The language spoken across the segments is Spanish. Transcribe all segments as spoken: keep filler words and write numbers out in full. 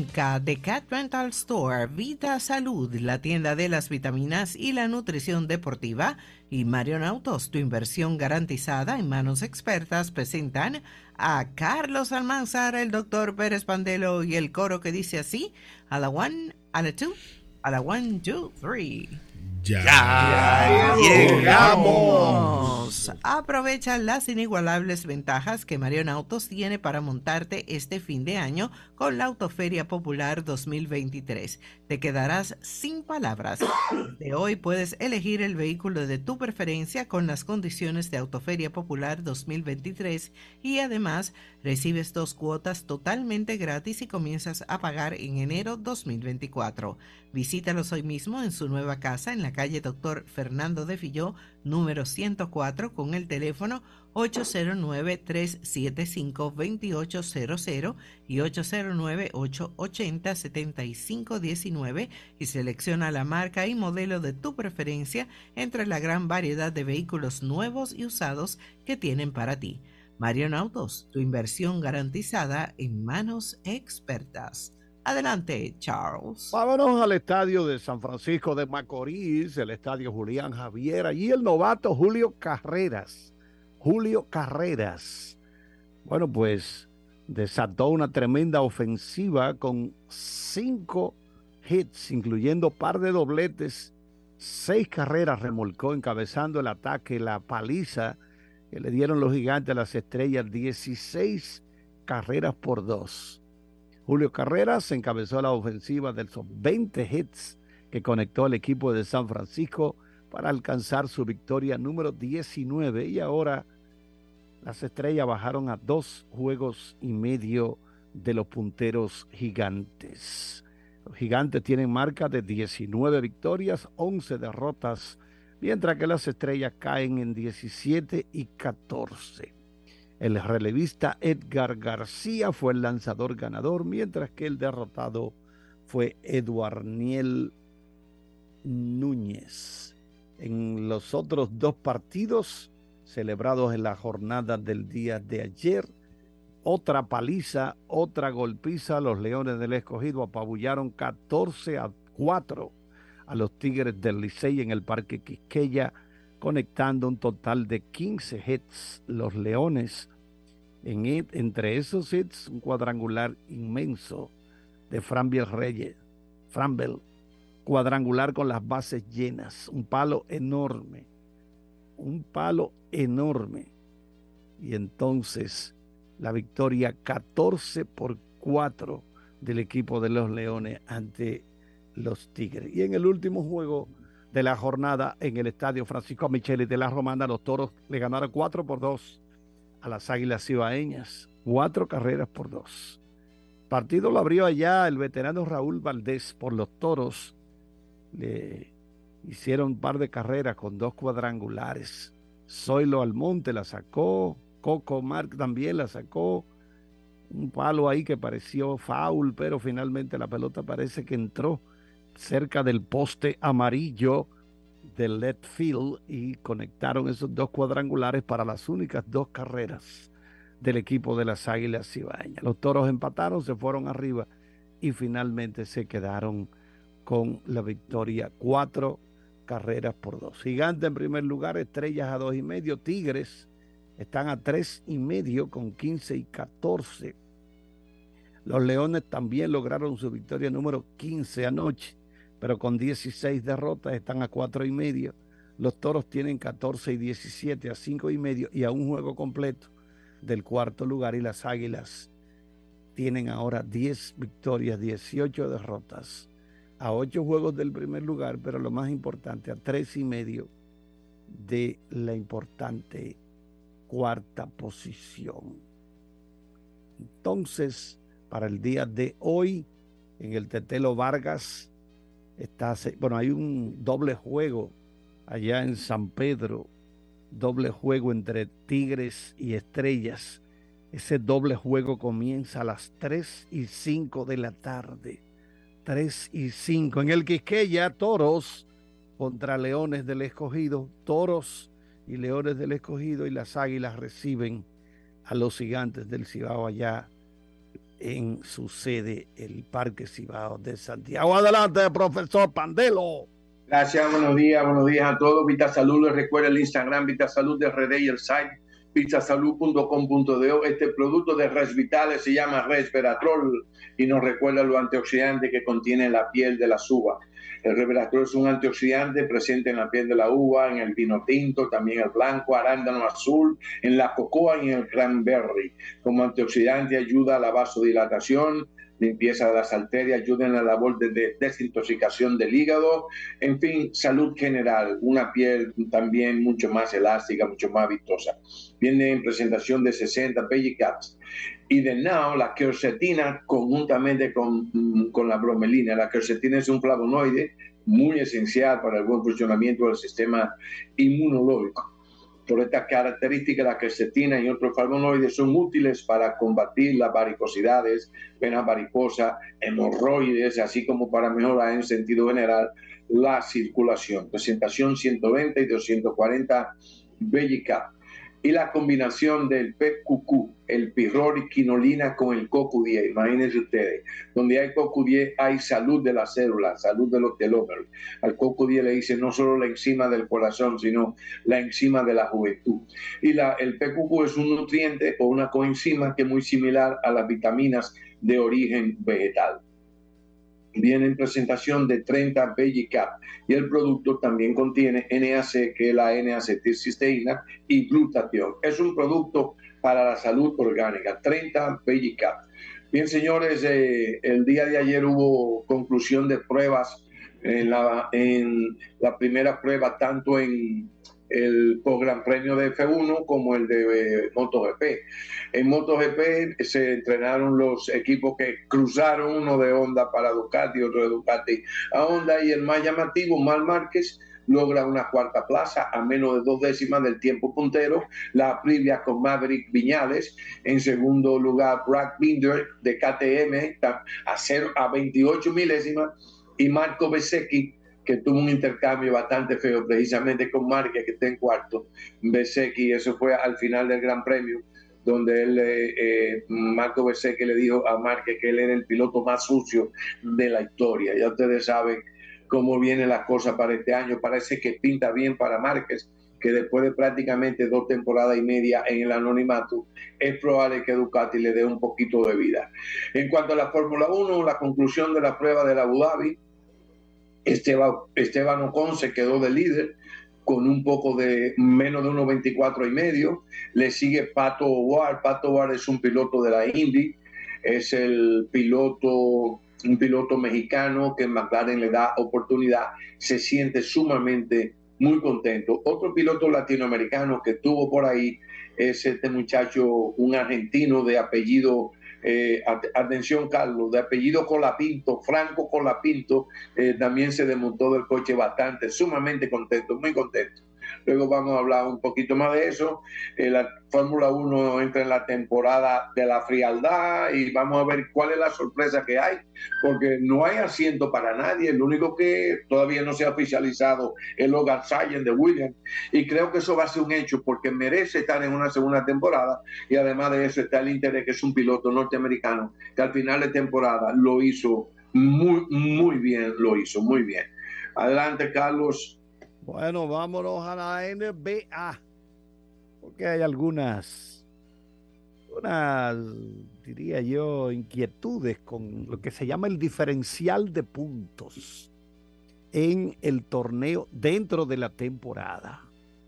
Clínica de Cat Rental Store, Vita Salud, la tienda de las vitaminas y la nutrición deportiva, y Marion Autos, tu inversión garantizada en manos expertas, presentan a Carlos Almanzar, el doctor Pérez Pandelo y el coro que dice así: a la one, a la two, a la one, two, three. Ya, ya llegamos. Aprovecha las inigualables ventajas que Marion Autos tiene para montarte este fin de año con la Autoferia Popular dos mil veintitrés. Te quedarás sin palabras. De hoy puedes elegir el vehículo de tu preferencia con las condiciones de Autoferia Popular dos mil veintitrés y además recibes dos cuotas totalmente gratis y comienzas a pagar en enero dos mil veinticuatro. Visítalos hoy mismo en su nueva casa en la calle Doctor Fernando de Filló, número ciento cuatro, con el teléfono ocho cero nueve, tres siete cinco, dos ocho cero cero y ocho cero nueve, ocho ocho cero, siete cinco uno nueve y selecciona la marca y modelo de tu preferencia entre la gran variedad de vehículos nuevos y usados que tienen para ti. Marion Autos, tu inversión garantizada en manos expertas. Adelante, Charles. Vámonos al estadio de San Francisco de Macorís, el estadio Julián Javier, allí el novato Julio Carreras. Julio Carreras. Bueno, pues desató una tremenda ofensiva con cinco hits, incluyendo par de dobletes, seis carreras remolcó, encabezando el ataque, la paliza que le dieron los Gigantes a las Estrellas, dieciséis carreras por dos. Julio Carreras encabezó la ofensiva de esos veinte hits que conectó el equipo de San Francisco para alcanzar su victoria número diecinueve, y ahora las Estrellas bajaron a dos juegos y medio de los punteros Gigantes. Los Gigantes tienen marca de diecinueve victorias, once derrotas, mientras que las Estrellas caen en diecisiete y catorce. El relevista Edgar García fue el lanzador ganador, mientras que el derrotado fue Eduarniel Núñez. En los otros dos partidos celebrados en la jornada del día de ayer, otra paliza, otra golpiza. Los Leones del Escogido apabullaron catorce a cuatro a los Tigres del Licey en el Parque Quisqueya, conectando un total de quince hits. Los Leones, en it, entre esos hits, un cuadrangular inmenso de Framber Reyes, Framber, cuadrangular con las bases llenas, un palo enorme, un palo enorme. Y entonces la victoria catorce por cuatro del equipo de los Leones ante los Tigres. Y en el último juego de la jornada en el estadio Francisco Micheli de la Romana, los Toros le ganaron cuatro por dos a las Águilas Cibaeñas, cuatro carreras por dos. Partido lo abrió allá el veterano Raúl Valdés por los Toros. Le hicieron un par de carreras con dos cuadrangulares. Zoilo Almonte la sacó, Coco Mark también la sacó. Un palo ahí que pareció foul, pero finalmente la pelota parece que entró cerca del poste amarillo del left field y conectaron esos dos cuadrangulares para las únicas dos carreras del equipo de las Águilas Cibaeñas. Los Toros empataron, se fueron arriba y finalmente se quedaron con la victoria, cuatro carreras por dos. Gigante en primer lugar, Estrellas a dos y medio, Tigres están a tres y medio con quince y catorce. Los Leones también lograron su victoria número quince anoche, pero con dieciséis derrotas están a cuatro y medio. Los Toros tienen catorce y diecisiete a cinco y medio y a un juego completo del cuarto lugar, y las Águilas tienen ahora diez victorias, dieciocho derrotas, a ocho juegos del primer lugar, pero lo más importante, a tres y medio de la importante cuarta posición. Entonces, para el día de hoy, en el Tetelo Vargas, está, bueno, hay un doble juego allá en San Pedro, doble juego entre Tigres y Estrellas. Ese doble juego comienza a las tres y cinco de la tarde. tres y cinco. En el Quisqueya, Toros contra Leones del Escogido. Toros y Leones del Escogido, y las Águilas reciben a los Gigantes del Cibao allá en su sede, el Parque Cibao de Santiago. Adelante, profesor Pandelo. Gracias, buenos días, buenos días a todos. Vita Salud, les recuerda el Instagram, Vita Salud de R D y el site vita salud punto com punto do. Este producto de Resvitales se llama Resveratrol y nos recuerda los antioxidantes que contiene la piel de las uvas. El Resveratrol es un antioxidante presente en la piel de la uva, en el vino tinto, también el blanco, arándano azul, en la cocoa y en el cranberry. Como antioxidante ayuda a la vasodilatación, limpieza de las arterias, ayuda en la labor de desintoxicación del hígado, en fin, salud general, una piel también mucho más elástica, mucho más vistosa. Viene en presentación de sesenta Bellicaps. Y de Now, la quercetina conjuntamente con, con la bromelina. La quercetina es un flavonoide muy esencial para el buen funcionamiento del sistema inmunológico. Por esta característica, la quercetina y otros flavonoides son útiles para combatir las varicosidades, venas varicosas, hemorroides, así como para mejorar en sentido general la circulación. Presentación ciento veinte y doscientos cuarenta Bellica. Y la combinación del P Q Q, el pirrol y quinolina con el C O Q diez. Imagínense ustedes, donde hay C O Q diez hay salud de las células, salud de los telómeros. Al C O Q diez le dice no solo la enzima del corazón, sino la enzima de la juventud. Y la, el P Q Q es un nutriente o una coenzima que es muy similar a las vitaminas de origen vegetal. Viene en presentación de treinta Bellicap y el producto también contiene N A C, que es la N-acetilcisteína, y glutatión. Es un producto para la salud orgánica, treinta Bellicap. Bien, señores, eh, el día de ayer hubo conclusión de pruebas en la, en la primera prueba, tanto en el Gran Premio de F uno como el de eh, MotoGP. En MotoGP se entrenaron los equipos que cruzaron, uno de Honda para Ducati, otro de Ducati a Honda, y el más llamativo, Marc Márquez, logra una cuarta plaza a menos de dos décimas del tiempo puntero. La Aprilia con Maverick Viñales. En segundo lugar, Brad Binder de K T M a, cero, a veintiocho milésimas, y Marco Bezzecchi, que tuvo un intercambio bastante feo precisamente con Márquez, que está en cuarto. Bezzecchi, eso fue al final del Gran Premio, donde él, eh, Marco Bezzecchi le dijo a Márquez que él era el piloto más sucio de la historia. Ya ustedes saben cómo vienen las cosas para este año. Parece que pinta bien para Márquez, que después de prácticamente dos temporadas y media en el anonimato, es probable que Ducati le dé un poquito de vida. En cuanto a la Fórmula uno, la conclusión de la prueba de Abu Dhabi, Esteban, Esteban Ocon se quedó de líder con un poco de menos de uno veinticuatro y medio. Le sigue Pato O'Ward. Pato O'Ward es un piloto de la Indy, es el piloto, un piloto mexicano que McLaren le da oportunidad, se siente sumamente muy contento. Otro piloto latinoamericano que estuvo por ahí es este muchacho, un argentino de apellido Eh, atención, Carlos, de apellido Colapinto, Franco Colapinto, eh, también se desmontó del coche bastante, sumamente contento, muy contento. Luego vamos a hablar un poquito más de eso. Eh, la Fórmula uno entra en la temporada de la frialdad y vamos a ver cuál es la sorpresa que hay, porque no hay asiento para nadie. El único que todavía no se ha oficializado es Logan Sargent de Williams, y creo que eso va a ser un hecho porque merece estar en una segunda temporada, y además de eso está el interés, que es un piloto norteamericano que al final de temporada lo hizo muy, muy bien, lo hizo muy bien. Adelante, Carlos. Bueno, vámonos a la N B A, porque hay algunas, unas, diría yo, inquietudes con lo que se llama el diferencial de puntos en el torneo dentro de la temporada.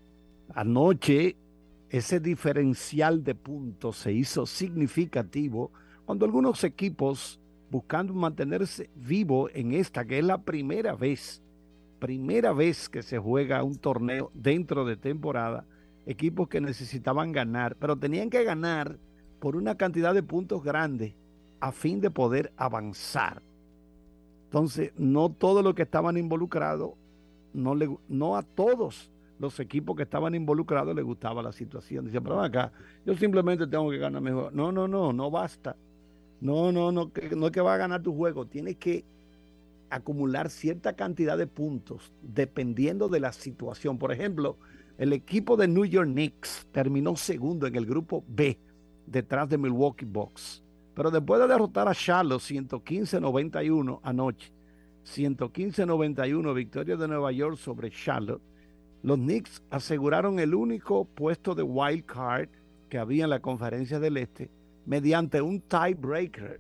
Anoche, ese diferencial de puntos se hizo significativo cuando algunos equipos, buscando mantenerse vivo en esta, que es la primera vez, primera vez que se juega un torneo dentro de temporada, equipos que necesitaban ganar, pero tenían que ganar por una cantidad de puntos grande a fin de poder avanzar. Entonces, no todos los que estaban involucrados, no, le, no a todos los equipos que estaban involucrados les gustaba la situación. Dicen, pero acá, yo simplemente tengo que ganar mejor. No, no, no, no basta. No, no, no, que, no es que va a ganar tu juego, tienes que acumular cierta cantidad de puntos dependiendo de la situación. Por ejemplo, el equipo de New York Knicks terminó segundo en el grupo B detrás de Milwaukee Bucks. Pero después de derrotar a Charlotte ciento quince a noventa y uno anoche, ciento quince a noventa y uno, victoria de Nueva York sobre Charlotte, los Knicks aseguraron el único puesto de wild card que había en la Conferencia del Este mediante un tiebreaker,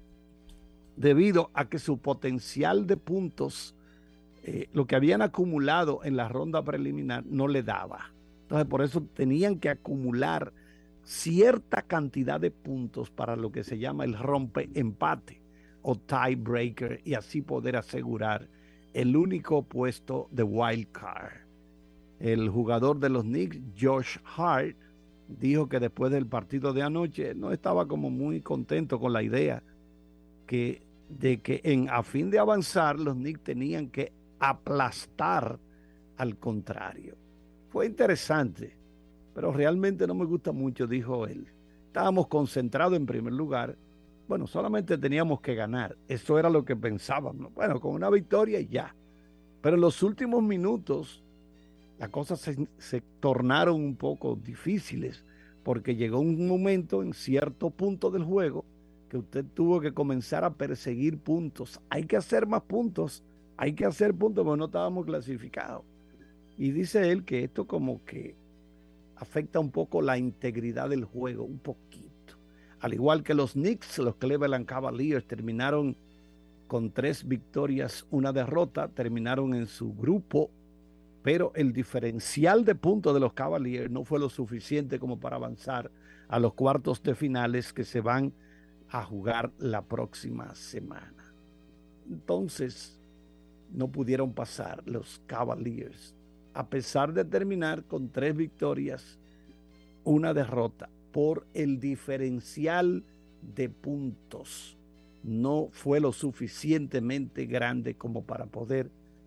debido a que su potencial de puntos, eh, lo que habían acumulado en la ronda preliminar, no le daba. Entonces, por eso tenían que acumular cierta cantidad de puntos para lo que se llama el rompe-empate o tiebreaker, y así poder asegurar el único puesto de wild card. El jugador de los Knicks, Josh Hart, dijo que después del partido de anoche no estaba como muy contento con la idea que, de que en, a fin de avanzar los Knicks tenían que aplastar al contrario. Fue interesante, pero realmente no me gusta mucho, dijo él. Estábamos concentrados en primer lugar. Bueno, solamente teníamos que ganar. Eso era lo que pensábamos. Bueno, con una victoria y ya. Pero en los últimos minutos las cosas se, se tornaron un poco difíciles, porque llegó un momento en cierto punto del juego que usted tuvo que comenzar a perseguir puntos. Hay que hacer más puntos, hay que hacer puntos, porque no estábamos clasificados. Y dice él que esto como que afecta un poco la integridad del juego, un poquito. Al igual que los Knicks, los Cleveland Cavaliers terminaron con tres victorias, una derrota, terminaron en su grupo, pero el diferencial de puntos de los Cavaliers no fue lo suficiente como para avanzar a los cuartos de finales que se van a jugar la próxima semana. Entonces, no pudieron pasar los Cavaliers, a pesar de terminar con tres victorias, una derrota, por el diferencial de puntos. No fue lo suficientemente grande como para poder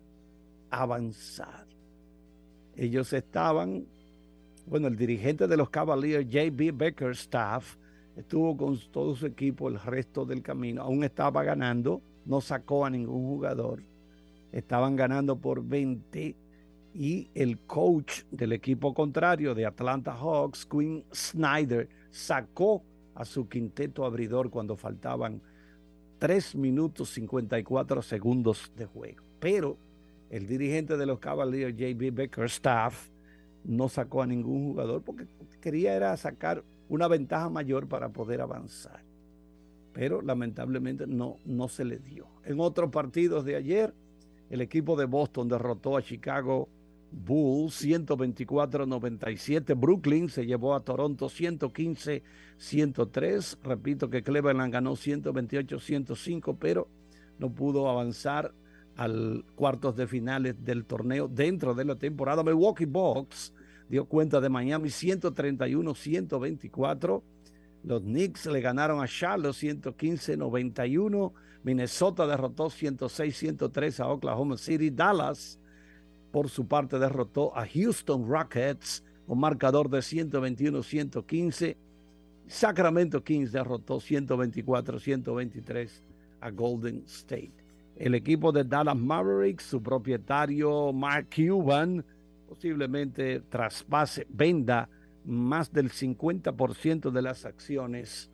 avanzar. Ellos estaban, bueno, el dirigente de los Cavaliers, J B Bickerstaff, estuvo con todo su equipo el resto del camino. Aún estaba ganando, no sacó a ningún jugador. Estaban ganando por veinte, y el coach del equipo contrario de Atlanta Hawks, Quinn Snyder, sacó a su quinteto abridor cuando faltaban tres minutos cincuenta y cuatro segundos de juego. Pero el dirigente de los Cavaliers, J B Bickerstaff, no sacó a ningún jugador porque quería era sacar una ventaja mayor para poder avanzar. Pero lamentablemente no, no se le dio. En otros partidos de ayer, el equipo de Boston derrotó a Chicago Bulls ciento veinticuatro a noventa y siete. Brooklyn se llevó a Toronto ciento quince a ciento tres. Repito que Cleveland ganó ciento veintiocho a ciento cinco, pero no pudo avanzar al cuartos de finales del torneo dentro de la temporada. Milwaukee Bucks dio cuenta de Miami ciento treinta y uno a ciento veinticuatro. Los Knicks le ganaron a Charlotte ciento quince a noventa y uno. Minnesota derrotó ciento seis a ciento tres a Oklahoma City. Dallas, por su parte, derrotó a Houston Rockets con marcador de ciento veintiuno a ciento quince. Sacramento Kings derrotó ciento veinticuatro a ciento veintitrés a Golden State. El equipo de Dallas Mavericks, su propietario Mark Cuban, posiblemente traspase, venda más del cincuenta por ciento de las acciones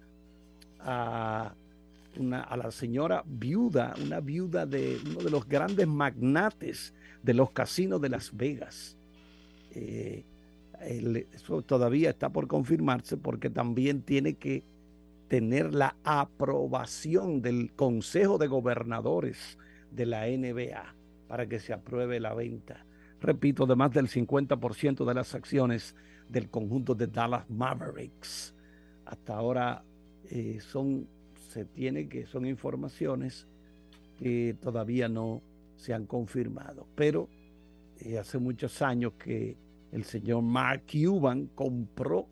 a, una, a la señora viuda, una viuda de uno de los grandes magnates de los casinos de Las Vegas. Eh, el, eso todavía está por confirmarse, porque también tiene que tener la aprobación del Consejo de Gobernadores de la N B A para que se apruebe la venta. Repito, de más del cincuenta por ciento de las acciones del conjunto de Dallas Mavericks. Hasta ahora eh, son, se tiene que son informaciones que todavía no se han confirmado, pero eh, hace muchos años que el señor Mark Cuban compró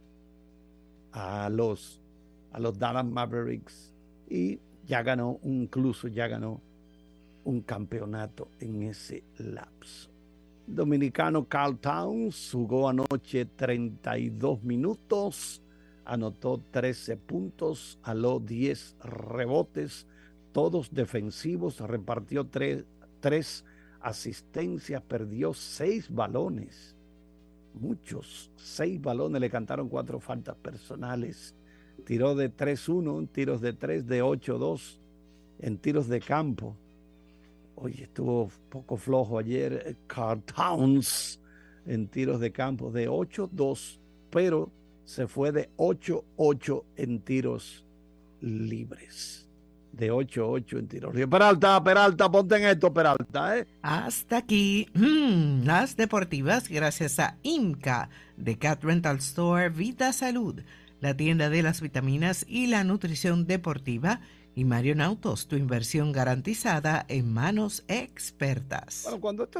a los, a los Dallas Mavericks y ya ganó, incluso ya ganó un campeonato en ese lapso. El dominicano Carl Towns jugó anoche treinta y dos minutos, anotó trece puntos, aló diez rebotes, todos defensivos, repartió tres, tres asistencias, perdió seis balones, muchos, seis balones, le cantaron cuatro faltas personales. tiró de tres uno, en tiros de tres, de ocho dos, en tiros de campo. Oye, estuvo un poco flojo ayer Karl Towns en tiros de campo de ocho dos, pero se fue de ocho ocho en tiros libres. De ocho ocho en tiros libres. Peralta, Peralta, ponte en esto, Peralta, ¿eh? Hasta aquí mm, las deportivas gracias a IMCA de Cat Rental Store Vita Salud, la tienda de las vitaminas y la nutrición deportiva, y Marion Autos, tu inversión garantizada en manos expertas. Bueno, cuando esto